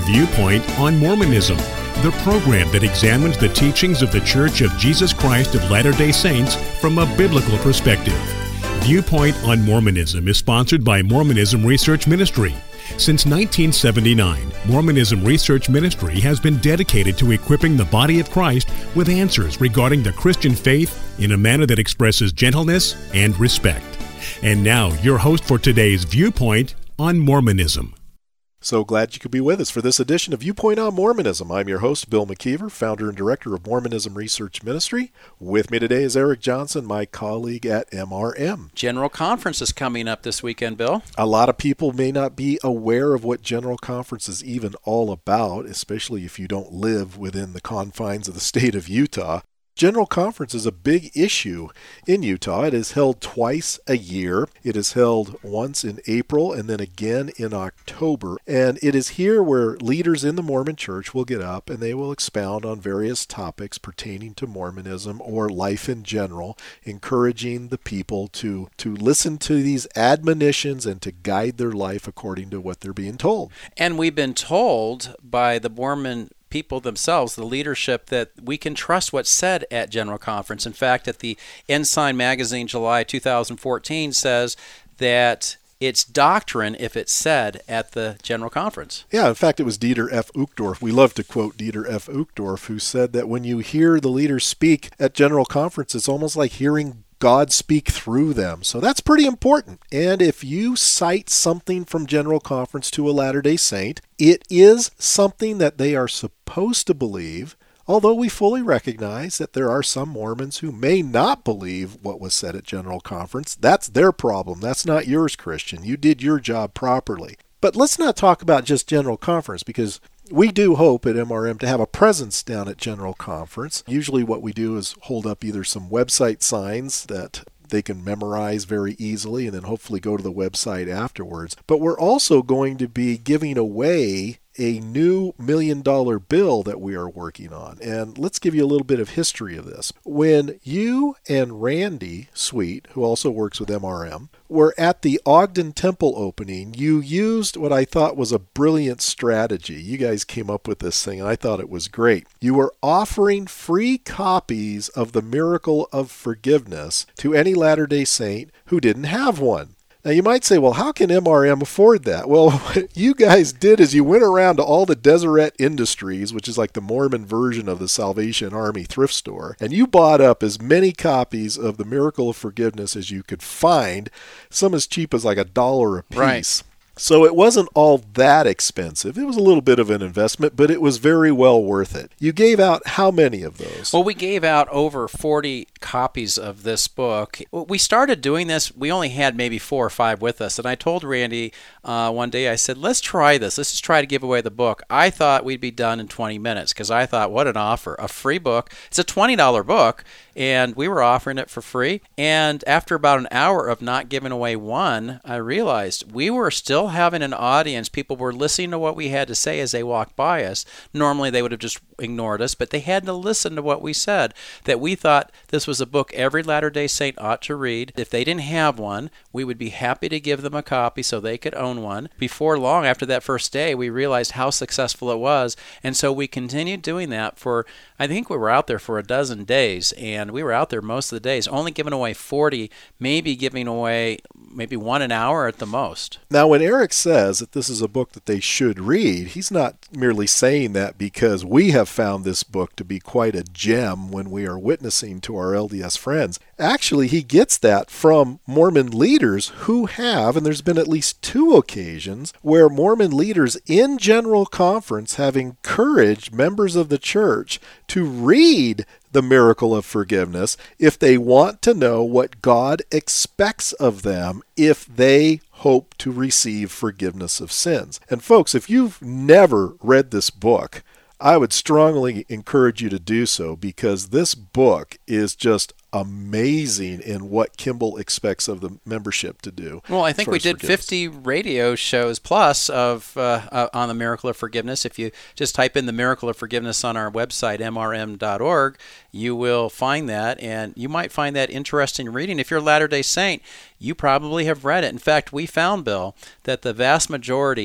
Viewpoint on Mormonism, the program that examines the teachings of the Church of Jesus Christ of Latter-day Saints from a biblical perspective. Viewpoint on Mormonism is sponsored by Mormonism Research Ministry. Since 1979, Mormonism Research Ministry has been dedicated to equipping the body of Christ with answers regarding the Christian faith in a manner that expresses gentleness and respect. And now, your host for today's Viewpoint on Mormonism. So glad you could be with us for this edition of Viewpoint on Mormonism. I'm your host, Bill McKeever, founder and director of Mormonism Research Ministry. With me today is Eric Johnson, my colleague at MRM. General Conference is coming up this weekend, Bill. A lot of people may not be aware of what General Conference is even all about, especially if you don't live within the confines of the state of Utah. General Conference is a big issue in Utah. It is held twice a year. It is held once in April and then again in October. And it is here where leaders in the Mormon Church will get up and they will expound on various topics pertaining to Mormonism or life in general, encouraging the people to listen to these admonitions and to guide their life according to what they're being told. And we've been told by the Mormon people themselves, the leadership, that we can trust what's said at General Conference. In fact, at the Ensign magazine, July 2014, says that it's doctrine if it's said at the General Conference. Yeah, in fact, it was Dieter F. Uchtdorf. We love to quote Dieter F. Uchtdorf, who said that when you hear the leaders speak at General Conference, it's almost like hearing God speak through them. So that's pretty important. And if you cite something from General Conference to a Latter-day Saint, it is something that they are supposed to believe, although we fully recognize that there are some Mormons who may not believe what was said at General Conference. That's their problem. That's not yours, Christian. You did your job properly. But let's not talk about just General Conference, because we do hope at MRM to have a presence down at General Conference. Usually what we do is hold up either some website signs that they can memorize very easily and then hopefully go to the website afterwards. But we're also going to be giving away a new $1 million bill that we are working on. And let's give you a little bit of history of this. When you and Randy Sweet, who also works with MRM, were at the Ogden Temple opening, you used what I thought was a brilliant strategy. You guys came up with this thing, and I thought it was great. You were offering free copies of the Miracle of Forgiveness to any Latter-day Saint who didn't have one. Now you might say, well, how can MRM afford that? Well, what you guys did is you went around to all the Deseret Industries, which is like the Mormon version of the Salvation Army thrift store, and you bought up as many copies of the Miracle of Forgiveness as you could find, some as cheap as like $1 a piece. Right. So it wasn't all that expensive. It was a little bit of an investment, but it was very well worth it. You gave out how many of those? Well, we gave out over 40 copies of this book. We started doing this, we only had maybe 4 or 5 with us, and I told Randy one day, I said, let's try this. Let's just try to give away the book. I thought we'd be done in 20 minutes because I thought, what an offer. A free book. It's a $20 book, and we were offering it for free. And after about an hour of not giving away one, I realized we were still having an audience. People were listening to what we had to say as they walked by us. Normally they would have just ignored us, but they had to listen to what we said, that we thought this was a book every Latter-day Saint ought to read. If they didn't have one, we would be happy to give them a copy so they could own one. Before long, after that first day, we realized how successful it was, and so we continued doing that for, I think we were out there for a dozen days, and we were out there most of the days, only giving away 40, maybe giving away maybe 1 an hour at the most. Now, when Eric says that this is a book that they should read, he's not merely saying that because we have found this book to be quite a gem when we are witnessing to our LDS friends. Actually, he gets that from Mormon leaders who have, and there's been at least 2 occasions where Mormon leaders in General Conference have encouraged members of the church to read the Miracle of Forgiveness if they want to know what God expects of them if they hope to receive forgiveness of sins. And folks, if you've never read this book, I would strongly encourage you to do so, because this book is just amazing in what Kimball expects of the membership to do. Well, I think we did 50 radio shows plus of on the Miracle of Forgiveness. If you just type in the Miracle of Forgiveness on our website, mrm.org, you will find that, and you might find that interesting reading. If you're a Latter-day Saint, you probably have read it. In fact, we found, Bill, that the vast majority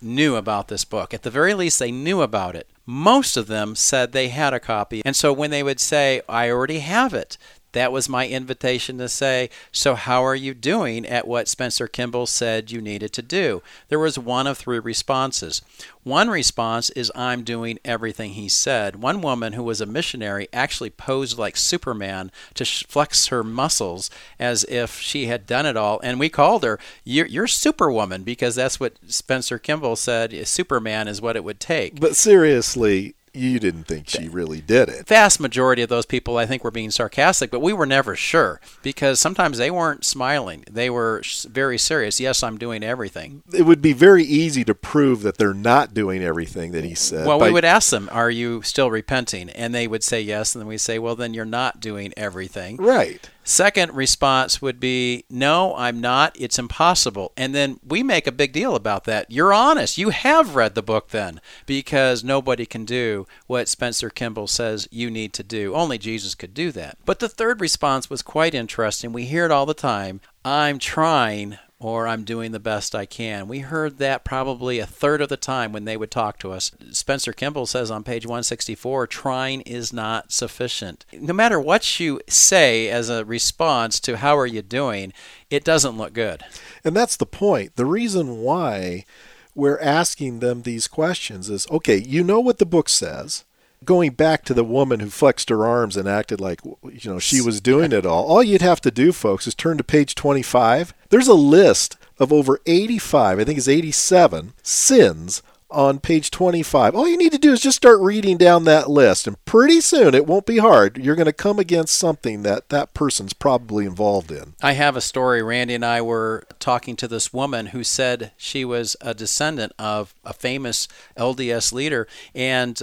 knew about this book. At the very least, they knew about it. Most of them said they had a copy. And so when they would say, I already have it, that was my invitation to say, so how are you doing at what Spencer Kimball said you needed to do? There was one of 3 responses. One response is, I'm doing everything he said. One woman who was a missionary actually posed like Superman to flex her muscles as if she had done it all. And we called her, you're Superwoman, because that's what Spencer Kimball said, Superman is what it would take. But seriously, you didn't think she really did it. Vast majority of those people, I think, were being sarcastic, but we were never sure, because sometimes they weren't smiling. They were very serious. Yes, I'm doing everything. It would be very easy to prove that they're not doing everything that he said. Well, we would ask them, are you still repenting? And they would say yes, and then we say, well, then you're not doing everything. Right. Second response would be, no, I'm not. It's impossible. And then we make a big deal about that. You're honest. You have read the book then, because nobody can do what Spencer Kimball says you need to do. Only Jesus could do that. But the third response was quite interesting. We hear it all the time. I'm trying, or I'm doing the best I can. We heard that probably a third of the time when they would talk to us. Spencer Kimball says on page 164, trying is not sufficient. No matter what you say as a response to how are you doing, it doesn't look good. And that's the point. The reason why we're asking them these questions is, okay, you know what the book says. Going back to the woman who flexed her arms and acted like, she was doing it all you'd have to do, folks, is turn to page 25. There's a list of over 85, I think it's 87, sins on page 25. All you need to do is just start reading down that list, and pretty soon, it won't be hard, you're going to come against something that person's probably involved in. I have a story. Randy and I were talking to this woman who said she was a descendant of a famous LDS leader, and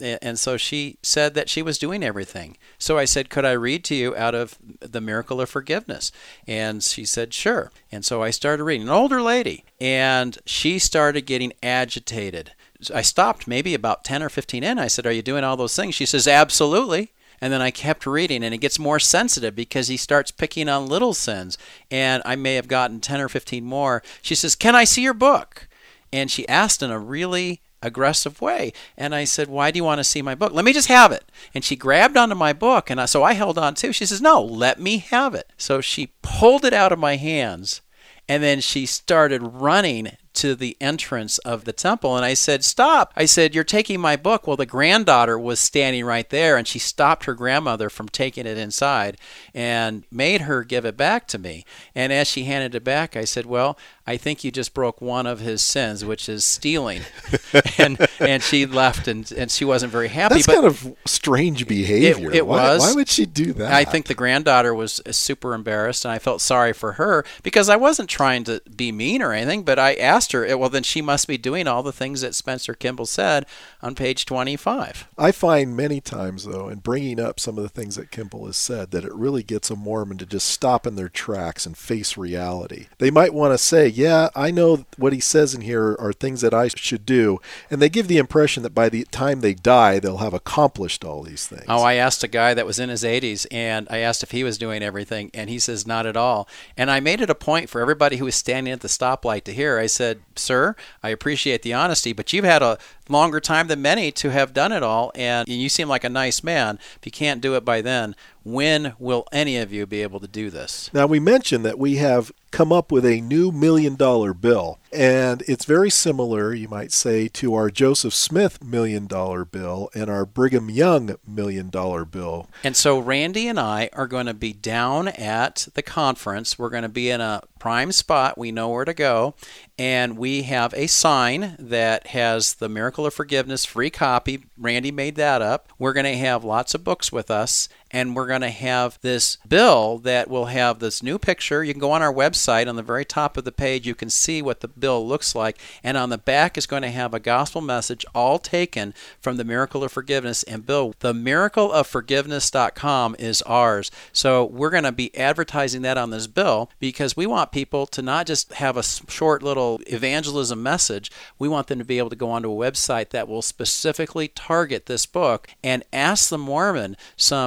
so she said that she was doing everything. So I said, could I read to you out of the Miracle of Forgiveness? And she said, sure. And so I started reading. An older lady, and she started getting agitated. I stopped maybe about 10 or 15 in. I said, are you doing all those things? She says, absolutely. And then I kept reading, and it gets more sensitive because he starts picking on little sins. And I may have gotten 10 or 15 more. She says, can I see your book? And she asked in a really aggressive way. And I said, why do you want to see my book? Let me just have it. And she grabbed onto my book, and so I held on too. She says, no, let me have it. So she pulled it out of my hands, and then she started running to the entrance of the temple. And I said, stop. I said, you're taking my book. Well, the granddaughter was standing right there, and she stopped her grandmother from taking it inside and made her give it back to me. And as she handed it back, I said, well, I think you just broke one of his sins, which is stealing. and she left, and she wasn't very happy. That's kind of strange behavior. It was. Why would she do that? I think the granddaughter was super embarrassed, and I felt sorry for her because I wasn't trying to be mean or anything, but I asked her, well, then she must be doing all the things that Spencer Kimball said on page 25. I find many times, though, in bringing up some of the things that Kimball has said, that it really gets a Mormon to just stop in their tracks and face reality. They might want to say, yeah, I know what he says in here are things that I should do, and they give the impression that by the time they die, they'll have accomplished all these things. Oh, I asked a guy that was in his 80s, and I asked if he was doing everything, and he says not at all. And I made it a point for everybody who was standing at the stoplight to hear. I said, sir, I appreciate the honesty, but you've had a longer time than many to have done it all, and you seem like a nice man. If you can't do it by then, when will any of you be able to do this? Now, we mentioned that we have come up with a new $1 million bill, and it's very similar, you might say, to our Joseph Smith $1 million bill and our Brigham Young $1 million bill. And so Randy and I are going to be down at the conference. We're going to be in a prime spot. We know where to go. And we have a sign that has the Miracle of Forgiveness free copy. Randy made that up. We're going to have lots of books with us. And we're going to have this bill that will have this new picture. You can go on our website. On the very top of the page, you can see what the bill looks like. And on the back is going to have a gospel message all taken from the Miracle of Forgiveness. And Bill, the miracleofforgiveness.com is ours. So we're going to be advertising that on this bill because we want people to not just have a short little evangelism message. We want them to be able to go onto a website that will specifically target this book and ask the Mormon some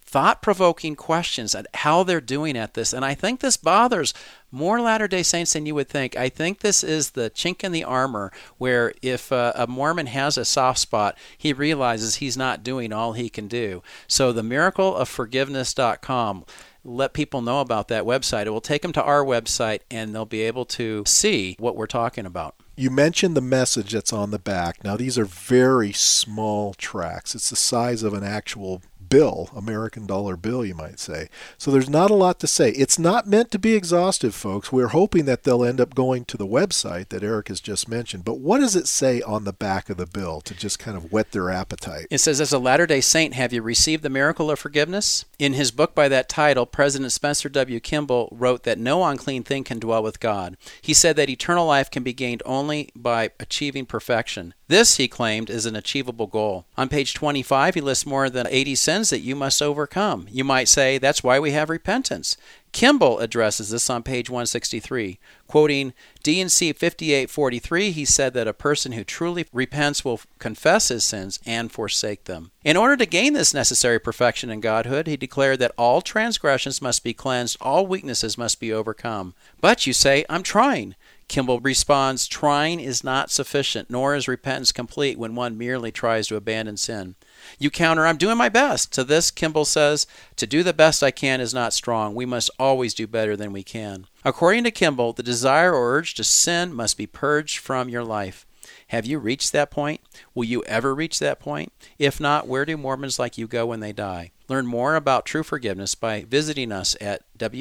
thought-provoking questions at how they're doing at this. And I think this bothers more Latter-day Saints than you would think. I think this is the chink in the armor where if a Mormon has a soft spot, he realizes he's not doing all he can do. So the miracleofforgiveness.com, let people know about that website. It will take them to our website, and they'll be able to see what we're talking about. You mentioned the message that's on the back. Now, these are very small tracts. It's the size of an actual bill, American dollar bill, you might say. So there's not a lot to say. It's not meant to be exhaustive, folks. We're hoping that they'll end up going to the website that Eric has just mentioned. But what does it say on the back of the bill to just kind of whet their appetite? It says, as a Latter-day Saint, have you received the miracle of forgiveness? In his book by that title, President Spencer W. Kimball wrote that no unclean thing can dwell with God. He said that eternal life can be gained only by achieving perfection. This, he claimed, is an achievable goal. On page 25, he lists more than 80 sins that you must overcome. You might say, that's why we have repentance. Kimball addresses this on page 163. Quoting D&C 5843, he said that a person who truly repents will confess his sins and forsake them. In order to gain this necessary perfection in godhood, he declared that all transgressions must be cleansed, all weaknesses must be overcome. But you say, I'm trying. Kimball responds, trying is not sufficient, nor is repentance complete when one merely tries to abandon sin. You counter, I'm doing my best. To this, Kimball says, to do the best I can is not strong. We must always do better than we can. According to Kimball, the desire or urge to sin must be purged from your life. Have you reached that point? Will you ever reach that point? If not, where do Mormons like you go when they die? Learn more about true forgiveness by visiting us at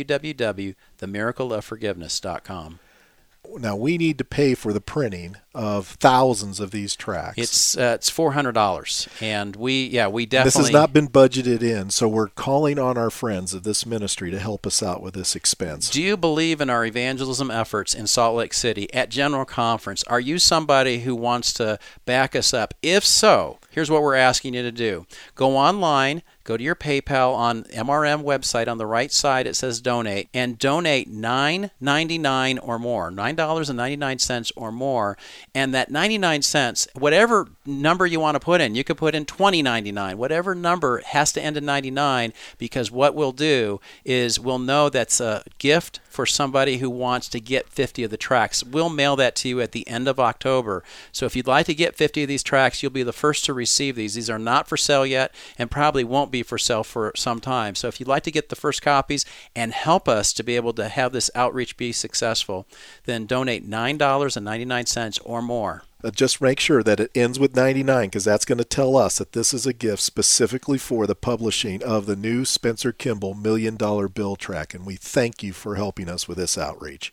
www.themiracleofforgiveness.com. Now, we need to pay for the printing of thousands of these tracts. It's $400, and we definitely... This has not been budgeted in, so we're calling on our friends of this ministry to help us out with this expense. Do you believe in our evangelism efforts in Salt Lake City at General Conference? Are you somebody who wants to back us up? If so, here's what we're asking you to do. Go online, go to your PayPal on MRM website. On the right side, it says donate, and donate $9.99 or more, $9.99 or more. And that 99 cents, whatever number you want to put in, you could put in $20.99. Whatever number has to end in 99, because what we'll do is we'll know that's a gift for somebody who wants to get 50 of the tracts. We'll mail that to you at the end of October. So if you'd like to get 50 of these tracts, you'll be the first to receive these. These are not for sale yet and probably won't be for sale for some time. So if you'd like to get the first copies and help us to be able to have this outreach be successful, then donate $9.99 or more. Just make sure that it ends with 99, because that's going to tell us that this is a gift specifically for the publishing of the new Spencer Kimball $1 Million Bill Tract, and we thank you for helping us with this outreach.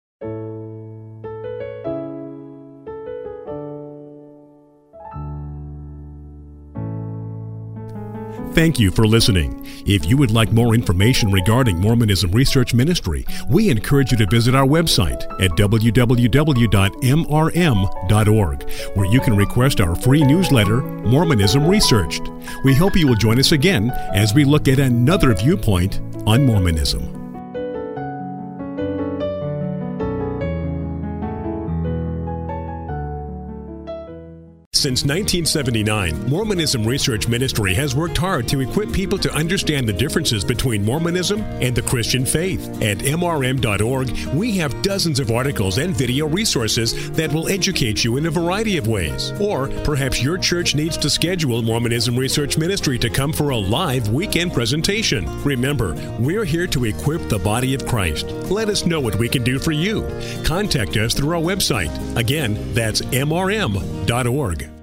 Thank you for listening. If you would like more information regarding Mormonism Research Ministry, we encourage you to visit our website at www.mrm.org, where you can request our free newsletter, Mormonism Researched. We hope you will join us again as we look at another viewpoint on Mormonism. Since 1979, Mormonism Research Ministry has worked hard to equip people to understand the differences between Mormonism and the Christian faith. At mrm.org, we have dozens of articles and video resources that will educate you in a variety of ways. Or perhaps your church needs to schedule Mormonism Research Ministry to come for a live weekend presentation. Remember, we're here to equip the body of Christ. Let us know what we can do for you. Contact us through our website. Again, that's mrm.org.